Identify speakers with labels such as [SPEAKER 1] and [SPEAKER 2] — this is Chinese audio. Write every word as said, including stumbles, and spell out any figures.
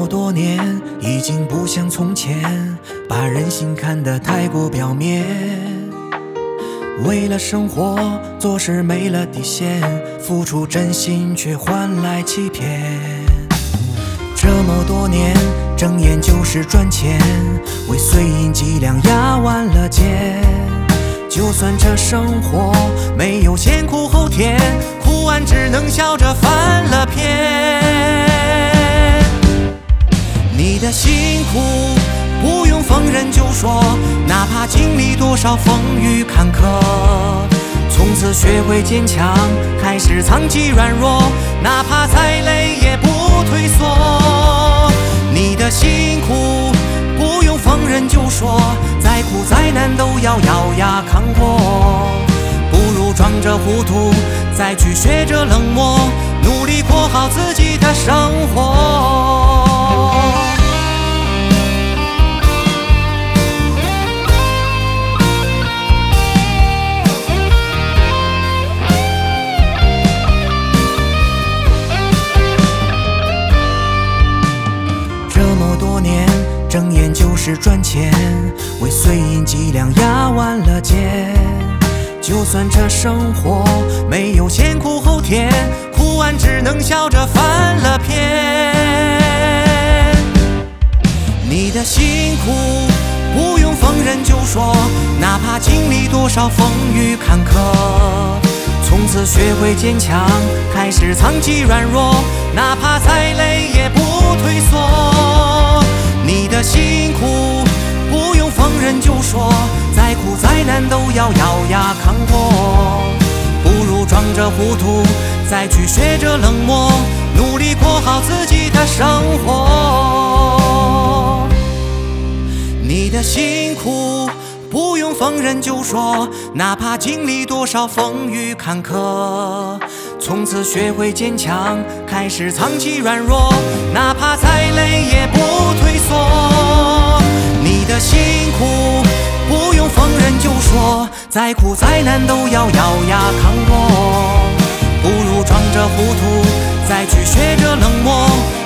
[SPEAKER 1] 么多年，已经不像从前，把人心看得太过表面。为了生活，做事没了底线，付出真心却换来欺骗。这么多年，睁眼就是赚钱，为碎银几两压弯了肩。就算这生活没有先苦后甜，苦完只能笑着翻了篇。你的辛苦不用逢人就说，哪怕经历多少风雨坎坷，从此学会坚强，开始藏起软弱，哪怕再累也不退缩。你的辛苦不用逢人就说，再苦再难都要咬牙扛过，不如装着糊涂，再去学着冷漠，努力过好自己的生活。这么多年，睁眼就是赚钱，为碎银几两压弯了肩。就算这生活没有先苦后甜，苦完只能笑着翻了篇。你的辛苦不用逢人就说，哪怕经历多少风雨坎坷，从此学会坚强，开始藏起软弱，哪怕再累也不退缩。你的辛苦不用逢人就说，再苦再难都要咬牙扛过，不如装着糊涂，再去学着冷漠，努力过好自己的生活。你的辛苦不用逢人就说，哪怕经历多少风雨坎坷，从此学会坚强，开始藏起软弱，哪怕再累也不退缩。你的辛苦不用逢人就说，再苦再难都要咬牙扛过，不如装着糊涂，再去学着冷漠，